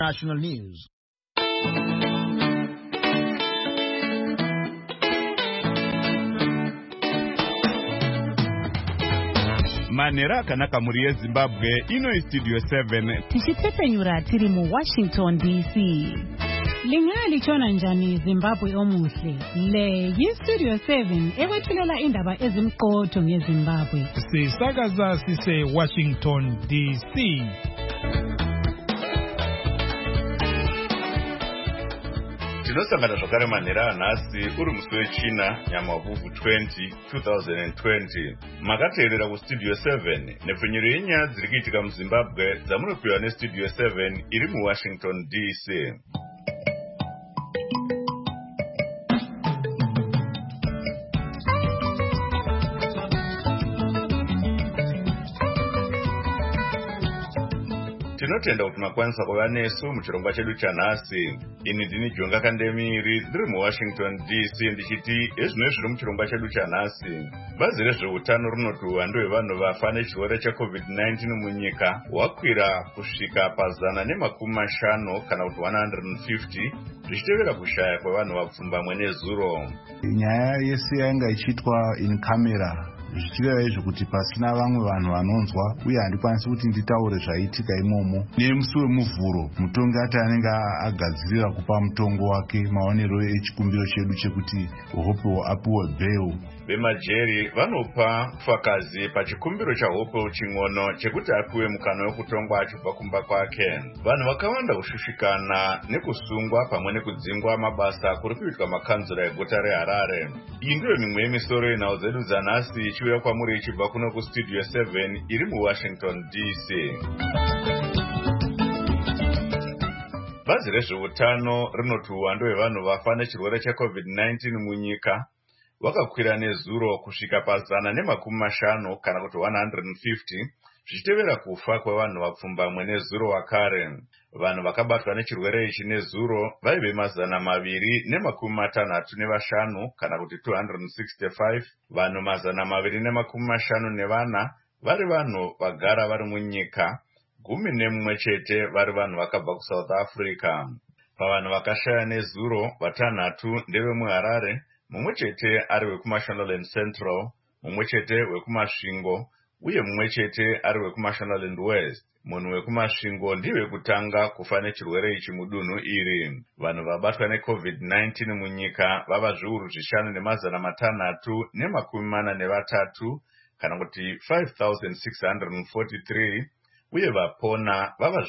National News. Manera kanaka muri Zimbabwe ino Studio 7 tichitepenyura tiri mu Washington DC. Lingali chona njani Zimbabwe omuhle. Le Studio 7 ewethulela indaba ezimqotho ngeZimbabwe. Sisakaza sise Washington DC. tinosangana zvakare manhera anhasi uri musi wechina nyamavhuvhu 2020 makateerera kustudio 7 nepfenyuro yenyaya dziri kuitika muzimbabwe dzamunopiwa nestudio 7 iri muwashington DC. tinotenda kuti makwanisa kuva nesu muchirongwa chedu chanhasi. Ini ndini Jonga Kandemiri ndiri muwashington DC ndichiti ezvino zviri muchirongwa chedu chanhasi. Bazi rezveutano rinoti uwandu hwevanhu vafa nechirwere cheCovid-19 munyika hwakwira kusvika pa150 kana kuti 150 zvichitevera kushaya kwevanhu vapfumbamwe nezuro. Nyaya yese yanga ichiitwa in camera zvichireva izvo kuti pasina vamwe vanhu vanonzwa uye handikwanisi kuti nditaure zvaiitika imomo. Nemusi wemuvhuro mutongi ati anenge agadzirira kupa mutongo wake maonero echikumbiro chedu chekuti Hope apiwe bail. Vemajeri vanopa pfakazi pachikumbiro chaHope Ching'ono chekuti apiwe mukana wekutongwa achibva kumba kwake. Vanhu vakawanda kushushikana nekusungwa pamwe nekudzingwa mabasa kuri kuitwa makanzura eguta reHarare. Iyi ndiyo mimwe yemisoro yenhau dzedu dzanhasi ichiuya kwamuri ichibva kuno kustudio 7 iri muWashington DC. Bazi rezveutano rinoti uwandu hwevanhu vafa nechirwere cheCovid-19 munyika wakakwira nezuro kusvika pa150 kana kuti 150 zvichitevera kufa kwevanhu vapfumbamwe nezuro wakare. Vanhu vakabatwa nechirwere ichi nezuro vaive 265 kana kuti 265. Vanhu 254 vari vanhu vagara vari munyika, 11 chete vari vanhu vakabva kuSouth Africa. Pavanhu vakashaya nezuro 3 ndevemuHarare, mumwe chete ari wekuMashonaland Central, mumwe chete wekuMasvingo uye mumwe chete ari wekuMashonaland West. Munhu wekuMasvingo ndiwe kutanga kufa nechirwere ichi mudunhu iri. Vanhu vabatwa neCovid-19 munyika vava 5,643 kana kuti 5,643 uye vapona vava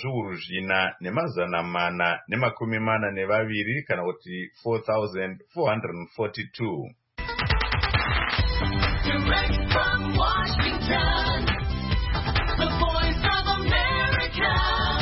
4,442 kana kuti 4,442. Direct from Washington, the voice of America,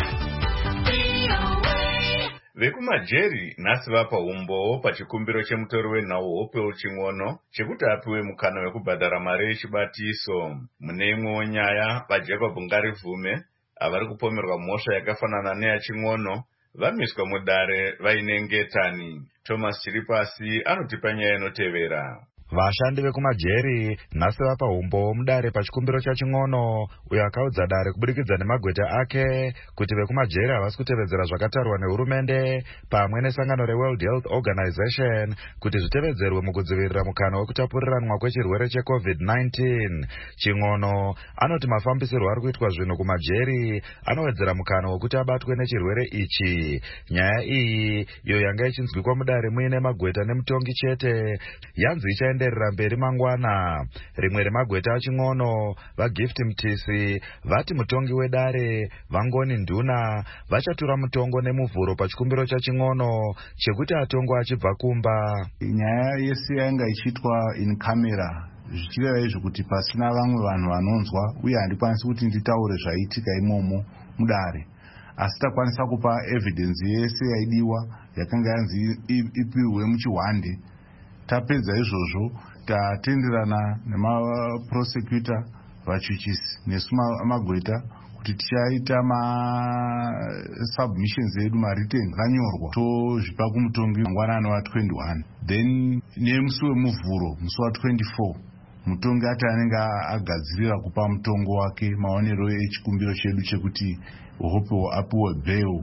VOA. Vekumajeri nhasi vapa umbowo pachikumbiro chemutori wenhau Hope Ching'ono chekuti apiwe mukana wekubhadhara mari yechibatiso. Mune imwewo nyaya, vaJacob Ngarivume avari kupomerwa mhosva yakafanana neyaChing'ono vamiswa mudare vaine ngetani. Thomas Chiripasi anotipa nyaya inotevera. Vashandi vekumajeri nhasi vapa umbowo mudare pachikumbiro chaChing'ono uyo akaudza dare kuburikidza nemagweta ake kuti vekumajeri havasi kutevedzera zvakatarwa nehurumende pamwe nesangano reWorld Health Organization kuti zvitevedzerwe mukudzivirira mukana wekutapuriranwa kwechirwere cheCovid-19. Ching'ono anoti mafambisirwo ari kuitwa zvinhu kumajeri anowedzera mukana wekuti abatwe nechirwere ichi. Nyaya iyi iyo yanga ichinzwikwa mudare muine magweta nemutongi chete yanzi ichaenderera mberi mangwana. Rimwe remagweta aChing'ono vaGift Mtisi vati mutongi wedare Vangoni Nduna vachatura mutongo nemuvhuro pachikumbiro chaChing'ono chekuti atongwa achibva kumba. Nyaya yese yanga ichiitwa in camera zvichireva izvo kuti pasina vamwe vanhu vanonzwa uye handikwanisi kuti nditaure zvaiitika imomo mudare, asi takwanisa kupa evidence yese yaidiwa yakanga yanzi ipiwe muchihwande. Tapedza izvozvo tatenderana nemaprosecutor vachuchisi nesu magweta kuti tichaita submissions edu written kanyorwa tozvipa kumutongi mangwanani wa21. Then nemusi wemuvhuro musi wa24 mutongi ati anenge agadzirira kupa mutongo wake maonero echikumbiro chedu chekuti Hope apiwe bail.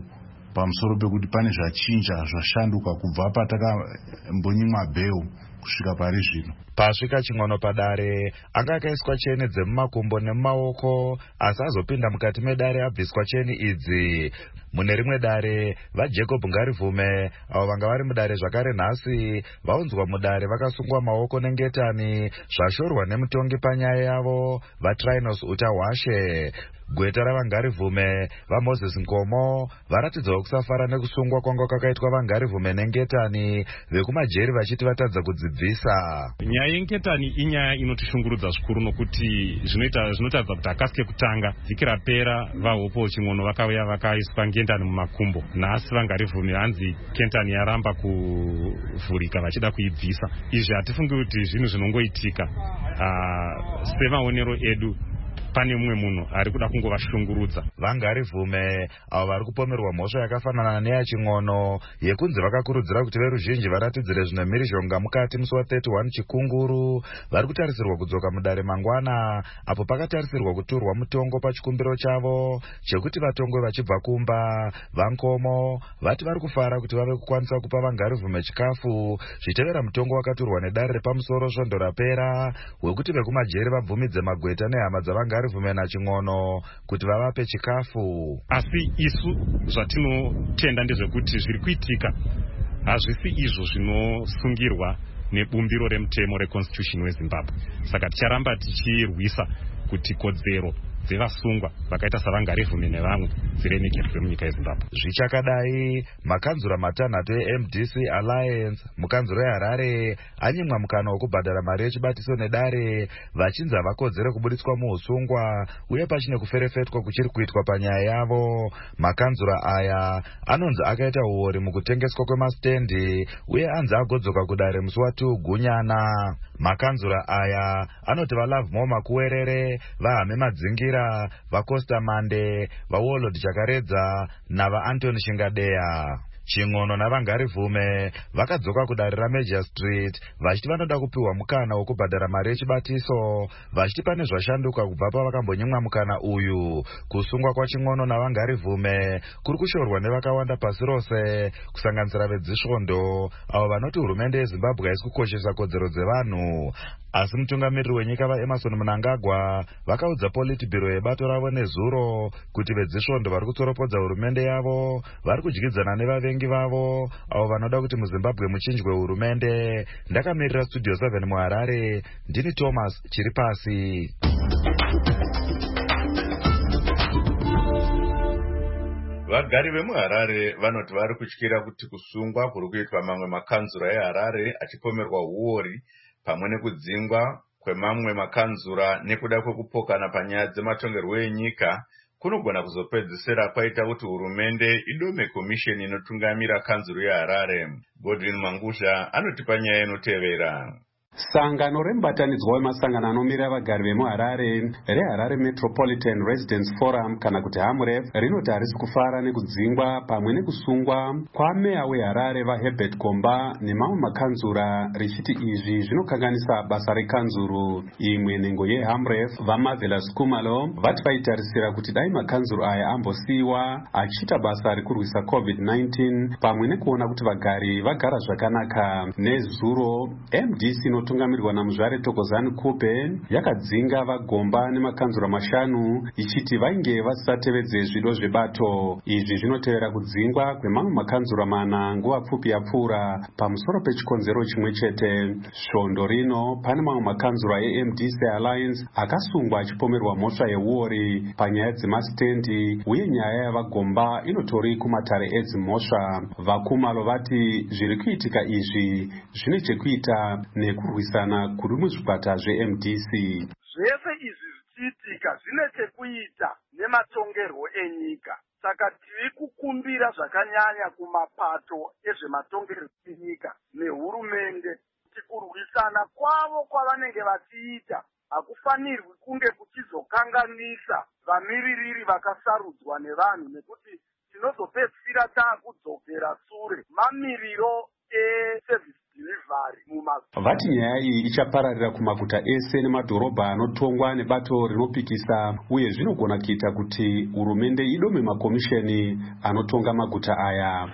pamusoro pekuti pane zvachinja zvashanduka kubva patakambonyimwa bheu kusvika pari zvino. Pasvika Chingono padare, anga akaiswa cheni dzemumakumbo nemumaoko, asi azopinda mukati medare abviswa cheni idzi. Mune rimwe dare, vaJacob Ngarivume, avo vanga vari mudare zvakare nhasi, vaunzwa mudare vakasungwa maoko nengetani, zvashorwa nemutongi panyaya yavo, vaTrinos Utahwashe. Gweta ravangarivume vaMoses Nkomo varatidzawo kusafara nekusungwa kwanga kwakaitwa vangarivume nengetani, vekumajeri vachiti vatadza kudzibvisa. Nyaya yengetani inyaya inotishungurudza zvikuru nokuti zvinotadza kuti akasi kekutanga vhiki rapera vaHope Chingono vakauya vakaiswa ngetani mumakumbo. Nhasi vangarivume hanzi ketani yaramba kuvhurika vachida kuibvisa. Izvi hatifungi kuti zvinhu zvinongoitika. Semaonero edu pane mumwe munhu ari kuda kungovashungurudza. Vangarivume avo vari kupomerwa mhosva yakafanana neyaChingono yekunzi vakakurudzira kuti veruzhinji varatidzire zvine mhirizhonga mukati musi wa31 Chikunguru, vari kutarisirwa kudzoka mudare mangwana, apo pakatarisirwa kuturwa mutongo pachikumbiro chavo chekuti vatongwe vachibva kumba. VaNkomo vati vari kufara kuti vave kukwanisa kupa vangarivume chikafu zvichitevera mutongo wakaturwa nedare repamusoro svondo rapera wekuti vekumajeri vabvumidze magweta nehama dzavangarivume naChingono kuti vavape chikafu. Asi isu zvatinotenda ndezvekuti zviri kuitika hazvisi izvo zvinosungirwa nebumbiro remutemo reconstitution weZimbabwe. Saka ticharamba tichirwisa kuti kodzero dzevasungwa vakaita savangarivume nevamwe dziremekerwe munyika yeZimbabwe. Zvichakadai, makanzura matanhatu eMDC Alliance mukanzuro yeHarare anyimwa mukana wokubhadhara mari yechibatiso nedare vachinzi havakodzere kubudiswa muusungwa uye pachine kuferefetwa kuchiri kuitwa panyaya yavo. Makanzura aya anonzi akaita uori mukutengeswa kwemastendi uye anzi agodzoka kudare musi wa2 Gunyana. Makanzura aya anoti vaLovemore Makuwerere, vaHame Madzingira, vaCosta Mande, vaWarlord Chakaredza navaAntony Shingadeya. Chingono navangarivume vakadzoka kudare raMajor Street vachiti vanoda kupiwa mukana wokubhadhara mari yechibatiso, vachiti pane zvashanduka kubva pavakambonyimwa mukana uyu. Kusungwa kwaChingono navangarivume kuri kushorwa nevakawanda pasi rose, kusanganisira vedzisvondo avo vanoti hurumende yeZimbabwe haisi kukoshesa kodzero dzevanhu. Asi mutungamiriri wenyika vaEmerson Mnangagwa vakaudza Politburo yebato ravo nezuro kuti vedzisvondo vari kutsoropodza hurumende yavo, vari kudyidzana nevavengi vavo avo vanoda kuti muZimbabwe muchinjwe hurumende. Ndakamirira Studio 7 muHarare, ndini Thomas Chiripasi. Vagari vemuHarare vanoti vari kutyira kuti kusungwa kuri kuitwa mamwe makanzura eHarare achipomerwa uori pamwe nekudzingwa kwemamwe makanzura nekuda kwekupokana panyaya dzematongerwo enyika kunogona kuzopedzisira kwaita kuti hurumende idome komisheni inotungamira kanzuro yeHarare. Godwin Mangusha anotipa nyaya inotevera. Sangano remubatanidzwa wemasangano anomirira vagari vemuHarare reHarare Metropolitan Residents Forum kana kuti HAMREF rinoti harisi kufara nekudzingwa pamwe nekusungwa kwameya weHarare vaHerbert Komba nemamwe makanzura richiti izvi zvinokanganisa basa rekanzuru. Imwe nhengo yeHAMREF vaMarvelous Kumalo vati vaitarisira kuti dai makanzuru aya ambosiyiwa achiita basa rekurwisa COVID-19 pamwe nekuona kuti vagari vagara zvakanaka. Nezuro MDC inotungamirwa namuzvare Thokozani Kupe yakadzinga vaGomba nemakanzura 5 ichiti vainge vasatevedze zvido zvebato. Izvi zvinotevera kudzingwa kwemamwe makanzura 4 nguva pfupi yapfuura pamusoro pechikonzero chimwe chete. Svondo rino pane mamwe makanzura eMDC Alliance akasungwa achipomerwa mhosva yeuori panyaya dzemastendi uye nyaya yavaGomba inotori kumatare edzimhosva. VaKumalo vati zviri kuitika izvi zvine chekuita nekurwisana kuri muzvikwata zveMDC. Zvese izvi zvichiitika zvine chekuita nematongerwo enyika. Saka tiri kukumbira zvakanyanya kumapato ezvematongerwo enyika nehurumende kuti kurwisana kwavo kwavanenge vachiita hakufanirwi kunge kuchizokanganisa vamiririri vakasarudzwa nevanhu, nekuti tinozopedzisira taakudzokera sure mamiriro eservice delivery vati nyaya iyi ichapararira kumaguta ese nemadhorobha anotongwa nebato rinopikisa uye zvinogona kuita kuti hurumende idome makomisheni anotonga maguta aya.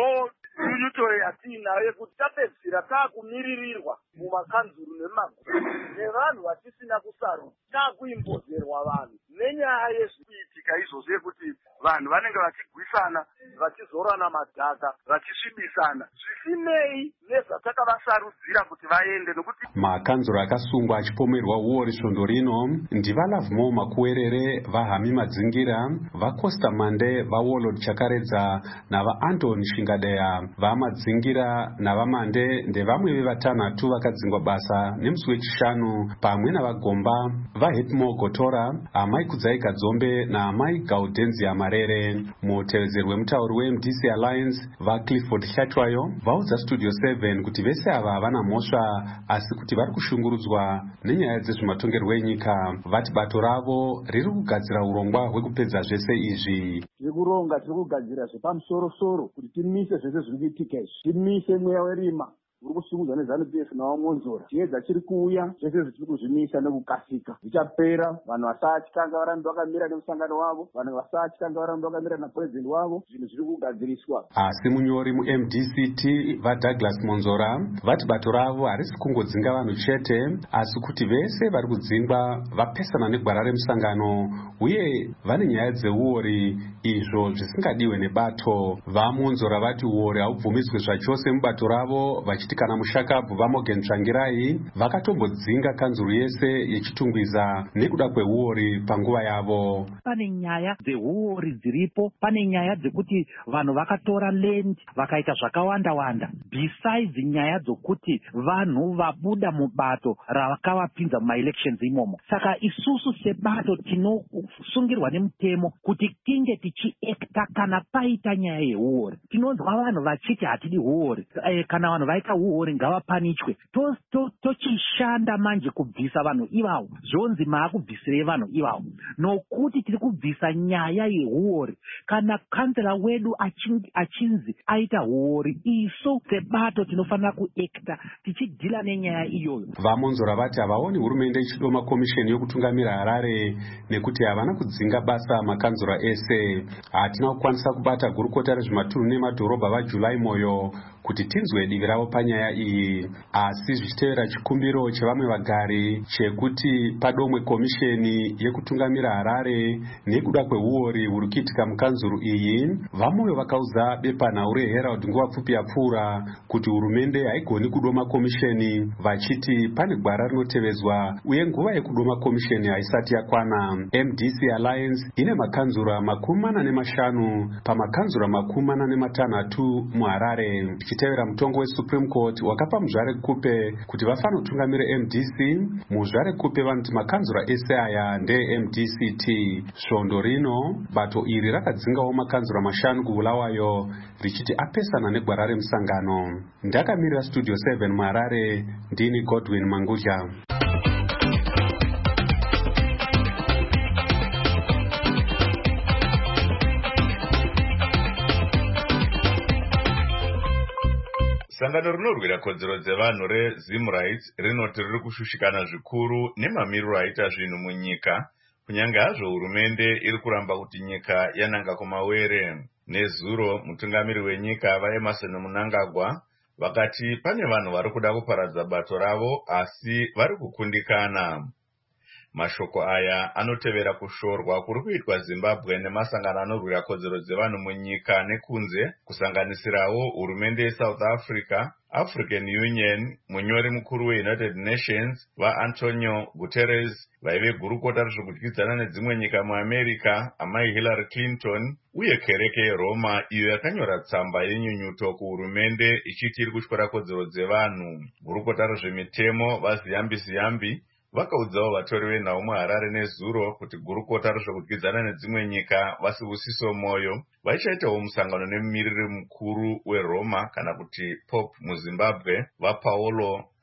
Nyunyuto yatiinayo yekuti tapedzisira taakumiririrwa mumakanzuru nemaguta nevanhu vatisina kusarudza, taakuimbozerwa vanhu nenyaya yezvikuitika izvozvo yekuti vanhu vanenge vachigwisana, vachizorana madhaka, vachisvibisana zvisinei nezvatakavasarudzira kuti vaende. Nokuti makanzuro akasungwa achipomerwa uori svondo rino ndivalavmo makuwerere, vahami madzingira, vacosta mande, vawarlord chakaredza navaanton shingadeya. Vamadzingira navamande ndevamwe vevatanhatu vakadzingwa basa nemusi wechishanu pamwe navagomba vahetmo gotora, amai kudzai kadzombe naamai gaudenzia marere. Mutevedzeri wemutauri weMDC Alliance vaClifford Hlatwayo vaudza Studio 7 kuti vese ava havana mhosva asi kuti vari kushungurudzwa nenyaya dzezvematongerwo enyika. Vati bato ravo riri kugadzira urongwa hwekupedza zvese izvi. Tiri kuronga, tiri kugadzira zvepamusoro-soro kuti timise zvese zviri kuitika izvi, timise mweya werima uri kushungudzwa neZANU-PF navamonzora. Chiedza chiri kuuya, zvese zvitiri kuzvimisa nekukasika. Zvichapera, vanhu vasatyanga varambe vakamira nemusangano wavo, vanhu vasatyanga varambe vakamira napurezidendi wavo, zvinhu zviri kugadziriswa. Asi munyori muMDCT vaDouglas Monzora vati bato ravo harisi kungodzinga vanhu chete, asi kuti vese vari kudzingwa vapesana negwara remusangano uye vane nyaya dzeuori, izvo zvisingadiwe nebato. VaMonzora vati uori haubvumidzwe zvachose mubato ravo, vachiti kana mushakabvu vaMorgan Tsvangirai vakatombodzinga kanzuru yese yechitungwiza nekuda kweuori panguva yavo. Pane nyaya dzeuori dziripo, pane nyaya dzekuti vanhu vakatora land vakaita zvakawanda-wanda, besides nyaya dzokuti vanhu vabuda mubato ravakavapinza mumaelections imomo. Saka isusu sebato tinosungirwa nemutemo kuti tinge tichiekta kana paita nyaya yeuori. Tinonzwa vanhu vachiti hatidi uori, kana vanhu vaita uori ngavapanichwe. Tochishanda manje kubvisa vanhu ivavo, zvonzi maakubvisirei vanhu ivavo, nokuti tiri kubvisa nyaya yeuori. Kana kansela wedu achinzi aita uori, isu sebato tinofanira kuekta tichidhila nenyaya iyoyo. VaMonzora vati havaoni hurumende ichidoma komisheni yokutungamira Harare nekuti havana kudzinga basa makanzura ese. Hatina kukwanisa kubata gurukota rezvematunhu nemadhorobha vaJulai Moyo kuti tinzwe divi ravo panyaya iyi, asi zvichitevera chikumbiro chevamwe vagari chekuti padomwe komisheni yekutungamira Harare nekuda kweuori huri kuitika mukanzuru iyi. VaMoyo vakaudza bepanhau reHerald nguva pfupi yapfuura kuti hurumende haigoni kudoma komisheni, vachiti pane gwara rinotevedzwa uye nguva yekudoma komisheni haisati yakwana. MDC Alliance ine makanzura 45 pamakanzura 46 muHarare. Ichitevera mutongo weSupreme Court wakapa muzvare Kupe kuti vafanotungamire MDC, muzvare Kupe vanoti makanzura ese aya ndeeMDCT. Svondo rino bato iri rakadzingawo makanzura 5 kuBulawayo richiti apesana negwara remusangano. Ndakamirira Studio 7 muHarare, ndini Godwin Mangudya. Sangano rinorwira kodzero dzevanhu reZim Rights rinoti riri kushushikana zvikuru nemamiriro aita zvinhu munyika, kunyange hazvo hurumende iri kuramba kuti nyika yananga kumawere. Nezuro mutungamiri wenyika vaEmerson Mnangagwa vakati pane vanhu vari kuda kuparadza bato ravo asi vari kukundikana. Mashoko aya anotevera kushorwa kuri kuitwa Zimbabwe nemasangano anorwira kodzero dzevanhu munyika nekunze, kusanganisirawo hurumende yeSouth Africa, African Union, munyori mukuru weUnited Nations vaAntonio Guterres, vaive gurukota rezvekudyidzana nedzimwe nyika muAmerica amai Hillary Clinton, uye kereke yeRoma iyo yakanyora tsamba yenyunyuto kuhurumende ichiti iri kutyora kodzero dzevanhu. Gurukota rezvemitemo vaZiyambi vakaudzawo vatori venhau muHarare nezuro kuti gurukota rezvekudyidzana nedzimwe nyika vaSibusiso Moyo vaichaitawo musangano nemumiriri mukuru weRoma kana kuti Pope muZimbabwe vaPaolo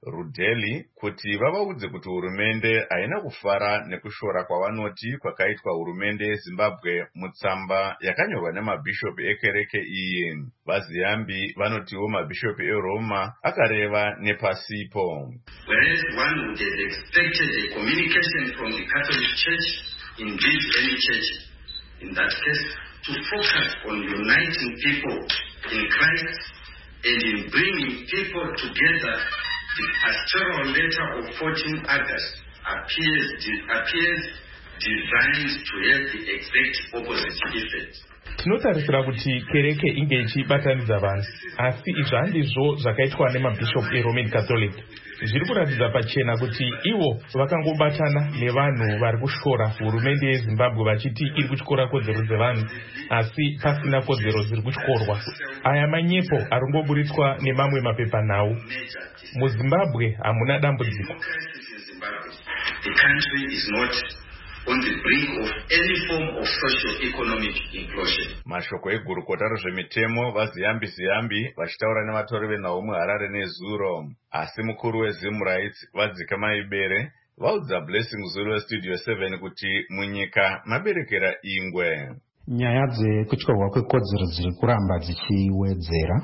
Rudeli kuti vavaudze kuti hurumende haina kufara nekushora kwavanoti kwakaitwa hurumende yeZimbabwe mutsamba yakanyorwa nemabhishopu ekereke iyi. Vaziyambi vanotiwo mabhishopu eRoma akareva nepasipo. Whereas one would have expected a communication from the Catholic Church, indeed any church in that case, to focus on uniting people in Christ and in bringing people together, the pastoral letter of 14 August appears designed to have the exact opposite effect. Tinotarisira kuti kereke inge ichibatanidza vanhu, asi izvi handizvo zvakaitwa nemabhishopu eRoman Catholic. Zviri kuratidza pachena kuti ivo vakangobatana nevanhu vari kushora hurumende yeZimbabwe vachiti iri kutyora kodzero dzevanhu, asi pasina kodzero dziri kutyorwa. Aya manyepo ari kungoburitswa nemamwe mapepanhau. MuZimbabwe hamuna dambudziko. The country is not on the brink of any form of socio-economic inclusion. Mashoko egurukota rezvemitemo vaziyambi vachitaura nevatori venhau muHarare neZuro. Asi mukuru weZim Rights Vadzika Maibere vaudza Blessing Zulu weStudio 7 kuti munyika maberekera ingwe. Nyaya dzekutyorwa kwekodzero dziri kuramba dzichiwedzera.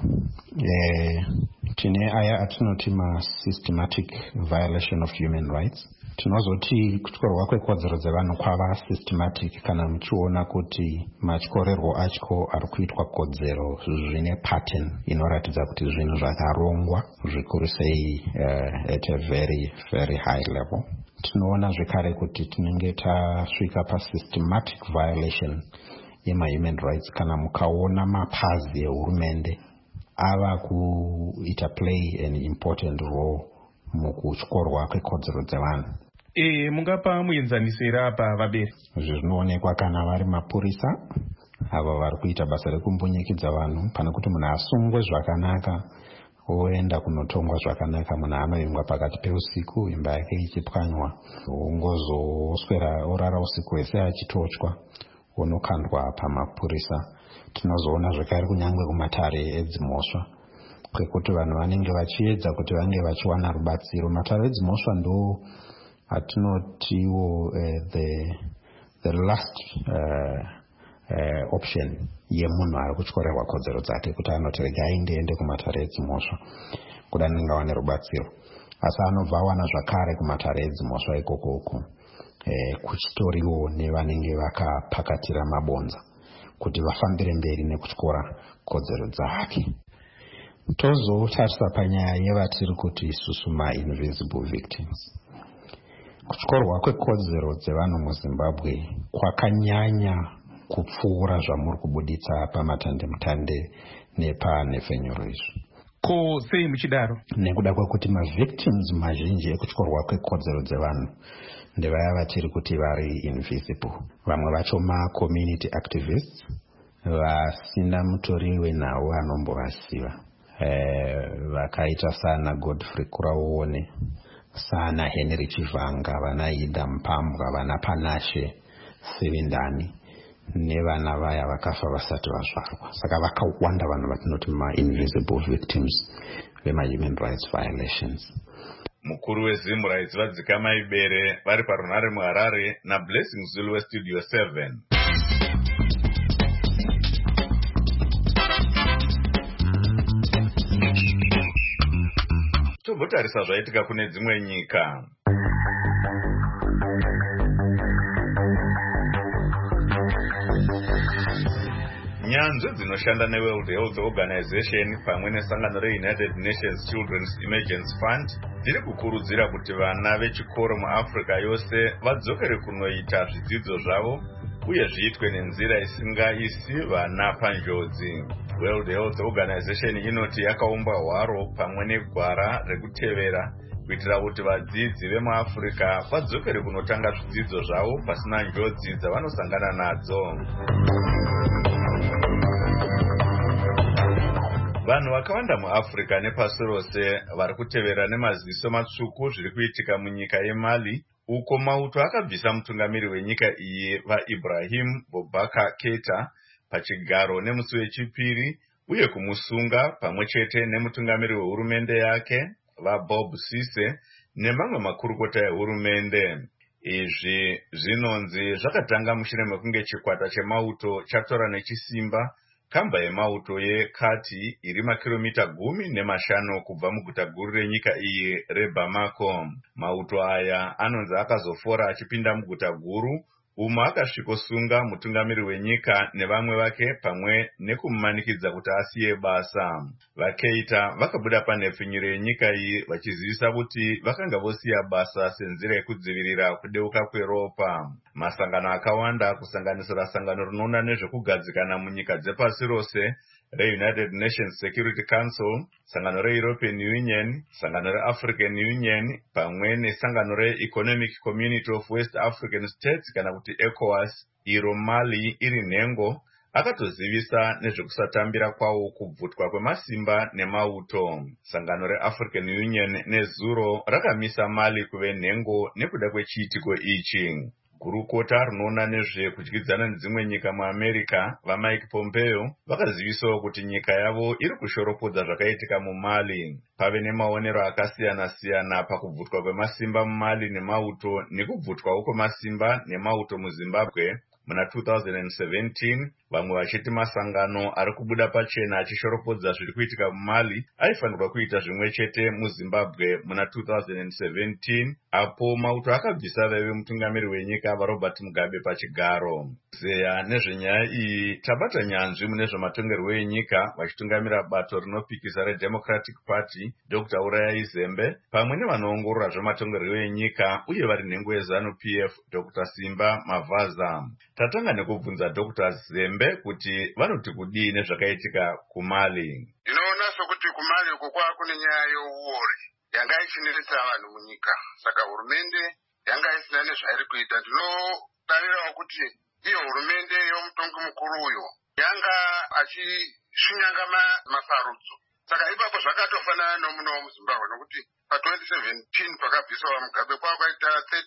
Tine aya atinoti ma-systematic violation of human rights. Tinozoti kutyorwa kwekodzero dzevanhu kwava systematic kana muchiona kuti matyorerwo acho ari kuitwa kodzero zvine pattern inoratidza kuti zvinhu zvakarongwa zvikuru sei at a very very high level. Tinoona zvekare kuti tinenge tasvika pa-systematic violation yema-human rights kana mukaona mapazi ehurumende ava kuita play an important role mukutyorwa kwekodzero dzevanhu. Mungapa muenzanisira apa vaberi? Izvi zvinoonekwa kana vari mapurisa ava vari kuita basa rekumbunyikidzwa vanhu, pana kuti munhu asungwe zvakanaka oenda kunotongwa zvakanaka, munhu anoingwa pakati peusiku imba yake ichipwanywa, ongozoswera orara usiku hwese achitotywa, onokandwa pamapurisa. Tinozoona zvekare kunyange kumatare edzimhosva kwekuti vanhu vanenge vachiedza kuti vange vachiwana rubatsiro. Matare edzimhosva ndo atinotiwo the last option yemunhu ari kutyorerwa kodzero dzake, kuti anoti rega aende kumatare edzimhosva kuti anenge awane rubatsiro, asi anobva awana zvakare kumatare edzimhosva ikokoko kuchitoriwo nevanenge vakapakatira mabonza kuti vafambire mberi nekutyora kodzero dzake. Tozotarisa panyaya yevatiri kuti isusu ma-invisible victims. Kutyorwa kwekodzero dzevanhu muZimbabwe kwakanyanya kupfuura zvamuri kubuditsa pamatandemutande nepanhefenyuro izvi. Ko sei muchidaro? Nekuda kwekuti ma-victims mazhinji ekutyorwa kwekodzero dzevanhu ndevaya vatiri kuti vari invisible. Vamwe vacho ma-community activists vasina mutori wenhau anombovasiva, vakaita sana Godfrey Kuraone, sana Henry Chivanga, vana Ida Mpambwa, vana Panashe Sevindani nevana vaya vakafa vasati vazvarwa. Saka vakawanda vanhu vatinoti ma-invisible victims vema-human rights violations. Mukuru weZim Rights Vadzika Maibere vari parunare muHarare naBlessing Zulu weStudio 7. Tobotarisa zvaitika kune dzimwe nyika. Nyanzvi dzinoshanda neWorld Health Organization pamwe nesangano reUnited Nations Children's Emergency Fund dziri kukurudzira kuti vana vechikoro muAfrica yose vadzokere kunoita zvidzidzo zvavo uye zviitwe nenzira isingaisi vana panjodzi. World Health Organization inoti yakaumba hwaro pamwe negwara rekutevera kuitira kuti vadzidzi vemuAfrica vadzokere kunotanga zvidzidzo zvavo pasina njodzi dzavanosangana nadzo. Vanhu vakawanda muAfrica nepasi rose vari kutevera nemaziso matsvuku zviri kuitika munyika yeMali, uko mauto akabvisa mutungamiri wenyika iyi vaIbrahim Boubacar Keita pachigaro nemusi wechipiri uye kumusunga pamwe chete nemutungamiri wehurumende yake vaBob Sise nemamwe makurukota ehurumende. Izvi zvinonzi zvakatanga mushure mekunge chikwata chemauto chatora nechisimba kamba yemauto yeKati iri makiromita 15 kubva muguta guru renyika iyi reBamako. Mauto aya anonzi akazofora achipinda muguta guru umo akasvikosunga mutungamiri wenyika nevamwe vake pamwe nekumumanikidza kuti asiye basa. VaKeita vakabuda panhepfinyuro yenyika iyi vachizivisa kuti vakanga vosiya basa senzira yekudzivirira kudeuka kweropa. Masangano akawanda kusanganisira sangano rinoona nezvekugadzikana munyika dzepasi rose reUnited Nations Security Council, sangano reEuropean Union, sangano reAfrican Union pamwe nesangano reEconomic Community of West African States kana kuti ECOWAS, iro Mali iri nhengo, akatozivisa nezvekusatambira kwawo kubvutwa kwemasimba nemauto. Sangano reAfrican Union nezuro rakamisa Mali kuve nhengo nekuda kwechiitiko ichi. Gurukota rinoona nezvekudyidzana nedzimwe nyika muAmerica vaMike Pompeo vakazivisawo kuti nyika yavo iri kushoropodza zvakaitika muMali. Pave nemaonero akasiyana-siyana pakubvutwa kwemasimba muMali nemauto nekubvutwawo kwemasimba nemauto muZimbabwe muna 2017, vamwe vachiti masangano ari kubuda pachena achishoropodza zviri kuitika muMali aifanirwa kuita zvimwe chete muZimbabwe muna 2017, apo mauto akabvisa vaive mutungamiri wenyika vaRobert Mugabe pachigaro. Zeya nezvenyaya iyi tabata nyanzvi mune zvematongerwo enyika vachitungamira bato rinopikisa reDemocratic Party Dr. Urayai Zembe pamwe nevanoongorora zvematongerwo enyika uye vari nhengo yeZANU-PF Dr. Simba Mavaza. Tatanga nekubvunza Dr. Zembe kuti vanoti kudii nezvakaitika kuMali. Ndinoona sokuti kuMali uko kwava kune nyaya youori yanga ichinetsa vanhu munyika, saka hurumende yanga isina nezvairi kuita. Ndinotarirawo kuti iyo hurumende yomutongi mukuru uyo yanga achishunyanga masarudzo, saka ipapo zvakatofanana nomuno muZimbabwe nokuti pa2017 pakabviswa Mugabe kwakaita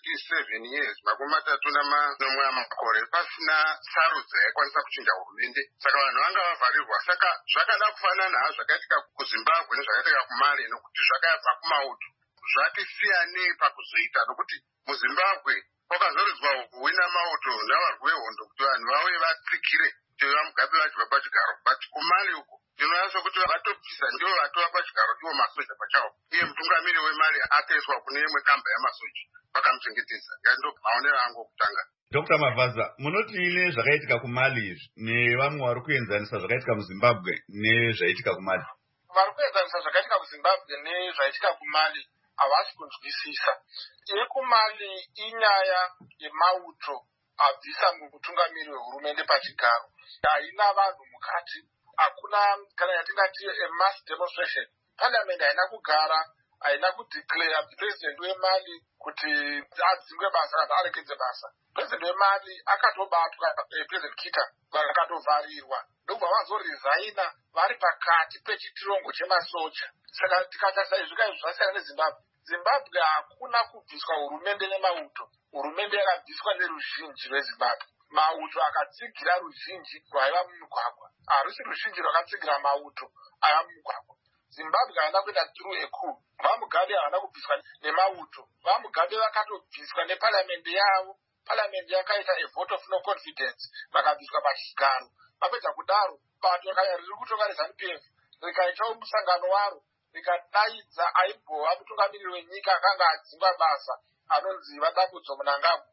37 years, makumi matatu nomwe amakore pasina sarudzo yaikwanisa kuchinja hurumende, saka vanhu vanga vavharirwa. Saka zvakada kufanana zvakaitika kuZimbabwe nezvakaitika kuMali nokuti zvakabva kumauto. Zvati siyanei pakuzoita nokuti muZimbabwe kwakazoridzwa hwina mauto navarwi vehondo kuti vanhu vauye vatsikire kuti vaMugabe vachibva pachigaro, but kuMali uko ndinoona sokuti vatobvisa ndivo vatova pachigaro ivo masoja pachavo, iye mutungamiri weMali akaiswa kune imwe kamba yamasoja vakamuchengetedza. Yando maonero angu okutanga. Dr. Mavaza, munoti nezvakaitika kuMali izvi nevamwe vari kuenzanisa zvakaitika muZimbabwe nezvaitika kuMali? Vari kuenzanisa zvakaitika muZimbabwe nezvaitika kuMali havasi kunzwisisa. YekuMali inyaya yemauto abvisa mutungamiri wehurumende pachigaro, haina vanhu mukati, hakuna kana yatingati mass demonstration. Parliament haina kugara, haina kudeclare president weMali kuti adzingwe basa kana arekedze basa. President weMali akatobatwa, President Kita akatovharirwa, ndobva vazorizaina vari pakati pechitirongo chemasoja. Saka tikatarisa izvi zvasiyana neZimbabwe. Zimbabwe hakuna kubviswa hurumende nemauto, hurumende yakabviswa neruzhinji rweZimbabwe. Mauto akatsigira ruzhinji rwaiva mumugwagwa, harusi ruzhinji rwakatsigira mauto aiva mumugwagwa. Zimbabwe haina kuenda through a coup. VaMugabe havana kubviswa nemauto, VaMugabe vakatobviswa neparliament yavo. Parliament yakaita a vote of no confidence, vakabviswa pachigaro. Vapedza kudaro bato riri kutonga reZANU-PF rikaitawo musangano waro rikadaidza aimbova mutungamiriri wenyika akanga adzingwa basa anonzi Vadambudzo Mnangagwa.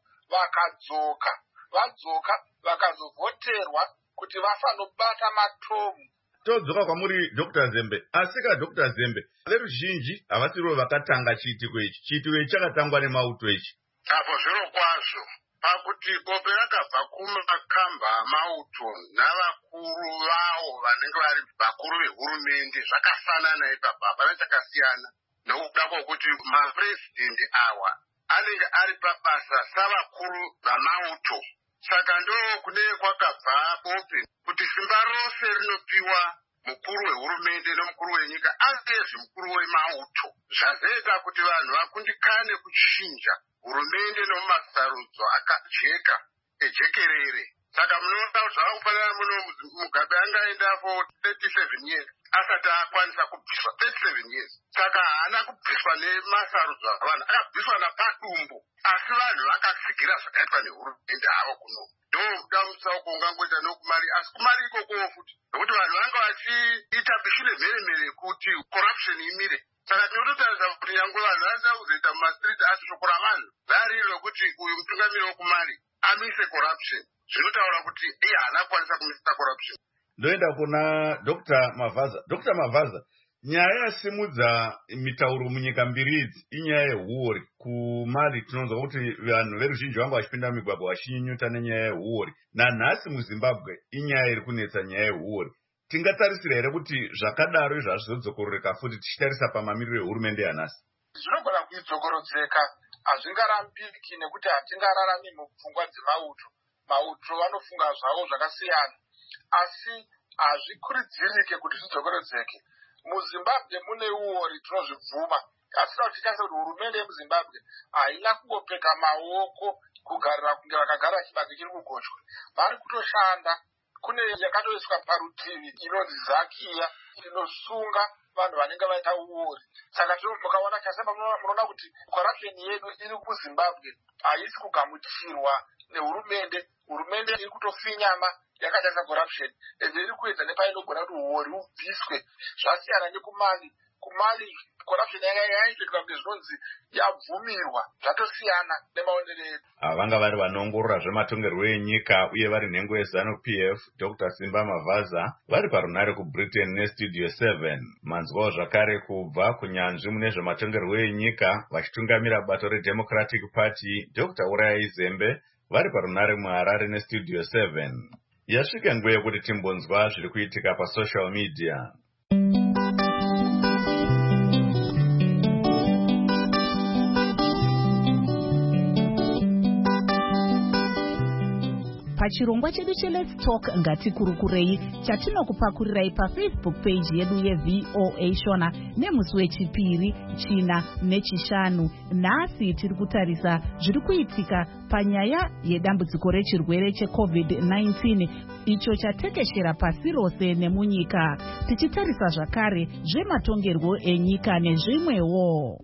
Vadzoka vakazovhoterwa kuti vafanobata matomu. Todzoka kwamuri Dr. Zembe. Asika Dr. Zembe, veruzhinji havasirivo vakatanga chiitiko ichi. Chiitiko ichi chakatangwa nemauto ichi. Apo zviro kwazvo pakuti bope rakabva kumakamba amauto navakuru vavo vanenge vari vakuru vehurumende zvakafanana ipapo, hapana chakasiyana, nokuda kwokuti mapurezidendi awa anenge ari pabasa savakuru vamauto. Saka ndo kune kwakabva bope kuti simba rose rinopiwa mukuru wehurumende nomukuru wenyika angezve mukuru wemauto. Zvazoita kuti vanhu vakundikane kuchinja hurumende nomumasarudzo akajeka ejekerere. Saka munoona zvava kufanana muno Mugabe angaenda for 37 years asati akwanisa kubviswa 37 years. Saka haana kubviswa nemasarudzo avanhu, akabviswa napadumbu, asi vanhu vakasigira zvakaitwa nehurumende havo kuno. Ndoda musauko ungangoita nokumari, asi kumari ikokowo futi, nokuti vanhu vanga vachiita bishure mheremhere kuti corruption imire. Saka tinototaridza kuti nyangwe vanhu vasina kuzoita mumastriti, asi shoko ravanhu rariro rokuti uyu mutungamiri wokumari amise corruption, zvinotaura kuti iye haana kukwanisa kumisa corruption. Ndoenda kuna Dr. Mavaza. Dr. Mavaza, nyaya yasimudza mitauro munyika mbiri idzi inyaya yehuori. Kumali tinonzwa kuti vanhu veruzhinji vanga vachipinda mumigwagwa vachinyunyuta nenyaya yehuori. Nanhasi muZimbabwe inyaya iri kunetsa nyaya yehuori. Tingatarisira here kuti zvakadaro izvo hazvizodzokororeka futi tichitarisa pamamiriro ehurumende yanhasi? Zvinogona kuidzokorodzeka, hazvingarambiki nekuti hatingararami mupfungwa dzemauto. Mauto vanofunga zvavo zvakasiyana, asi hazvikurudzirike kuti zvidzokorodzeke. MuZimbabwe mune uori, tinozvibvuma, asi tichitarise kuti hurumende yemuZimbabwe haina kungopfeka maoko kugarira kunge vakagara chibage chiri kugochwe. Vari kutoshanda. Kune yakatoiswa parutivi inonzi Zakia inosunga vanhu vanenge vaita uori. Saka mukaona chasema munoona kuti corruption yedu iri kuZimbabwe haisi kugamuchirwa nehurumende. Hurumende iri kutofinyama yakatarisa corruption, ende iri kuedza nepainogona kuti uori ubviswe. Zvasiyana nekumali. Kumali corruption yaitoitwa kunge zvinonzi yabvumirwa, zvatosiyana nemaonero edu. Vanga vari vanoongorora zvematongerwo enyika uye vari nhengo yeZANU-PF, Dr. Simba Mavaza, vari parunare kuBritain neStudio 7. Manzwawo zvakare kubva kunyanzvi mune zvematongerwo enyika vachitungamira bato reDemocratic Party, Dr. Urayai Zembe, vari parunare muHarare neStudio 7. Yasvika nguva yekuti timbonzwa zviri kuitika pasocial media. Pachirongwa chedu cheLet's Talk ngatikurukurei chatinokupakurirai paFacebook page yedu yeVOA Shona nemusi wechipiri, china nechishanu. Nhasi tiri kutarisa zviri kuitika panyaya yedambudziko rechirwere cheCovid-19 icho chatekeshera pasi rose nemunyika, tichitarisa zvakare zvematongerwo enyika nezvimwewo.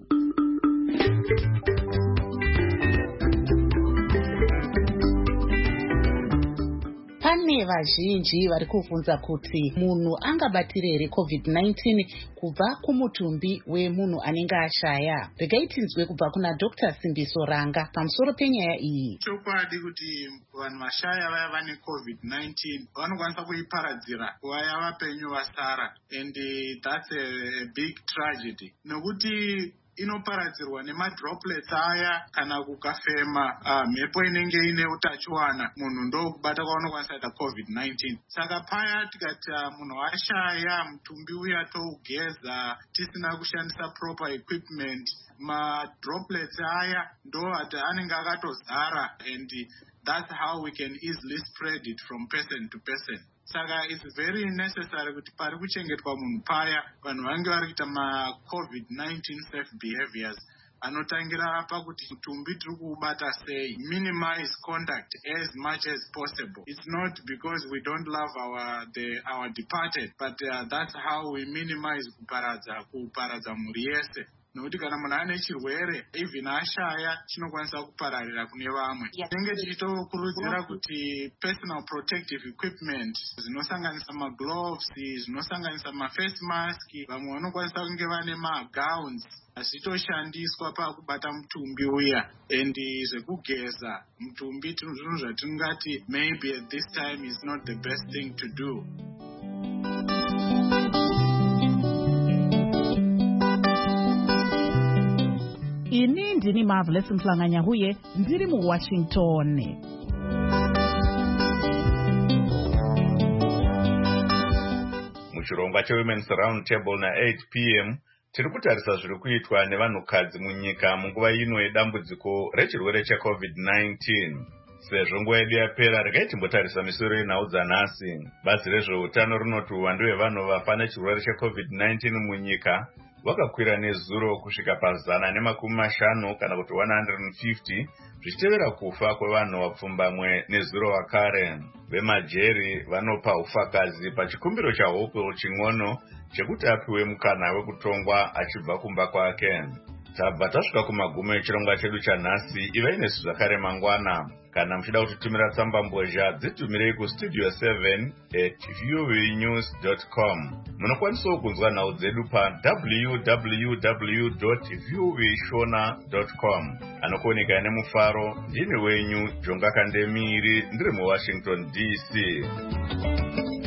Pane vazhinji vari kubvunza kuti munhu angabatira here COVID-19 kubva kumutumbi wemunhu anenge ashaya. Regai tinzwe kubva kuna Dr. Simbiso Ranga pamusoro penyaya iyi. Chokwadi kuti vanhu vashaya vaya vane COVID-19 vanokwanisa kuiparadzira kuvaya vapenyu vasara, and that's a big tragedy. Nokuti inoparadzirwa nemadroplets aya kana kukafema mhepo inenge ine utachiwana, munhu ndokubata kwaunokwanisa kuita COVID-19. Saka paya tikati munhu ashaya mutumbi uya tougeza tisina kushandisa proper equipment, madroplets aya ndo ati anenge akatozara, and that's how we can easily spread it from person to person. Saka it's very necessary kuti pari kuchengetwa munhu paya vanhu vange vari kuita ma-COVID-19 safe behaviors anotangira pakuti mutumbi tiri kuubata sei, minimize contact as much as possible. It's not because we don't love our departed, but that's how we minimize kuparadza mhuri yese. Nokuti kana munhu ane chirwere even ashaya chinokwanisa kupararira kune vamwe. Tinenge tichitokurudzira kuti personal protective equipment zvinosanganisa magloves, zvinosanganisa maface mask, vamwe vanokwanisa kunge vane magowns zvitoshandiswa pakubata mutumbi uya, and zvekugeza mutumbi zvinhu zvatingati maybe at this time is not the best thing to do. Ini ndini Marvelous Mhlanganyahuye, ndiri muWashington. Muchirongwa cheWomen's Round Table na8 p.m. tiri kutarisa zviri kuitwa nevanhukadzi munyika munguva ino yedambudziko rechirwere cheCovid-19. Sezvo nguva yedu yapera, regai timbotarisa misoro yenhau dzanhasi. Bazi rezveutano rinoti uwandu hwevanhu vafa nechirwere cheCovid-19 munyika wakakwira nezuro kusvika pa150 kana kuti 150 zvichitevera kufa kwevanhu vapfumbamwe nezuro vakare. Vemajeri vanopa ufakazi pachikumbiro chaHope Ching'ono chekuti apiwe mukana wekutongwa achibva kumba kwake. Tabva tasvika kumagumo echirongwa chedu chanhasi. Ivai nesu zvakare mangwana. Kana muchida kutitumira tsamba mbozha dzitumirei kustudio 7@voanews.com. Munokwanisawo kunzwa nhau dzedu pa www.voashona.com. Anokuoneka nemufaro ndini wenyu Jonga Kandemiri ndiri muWashington DC.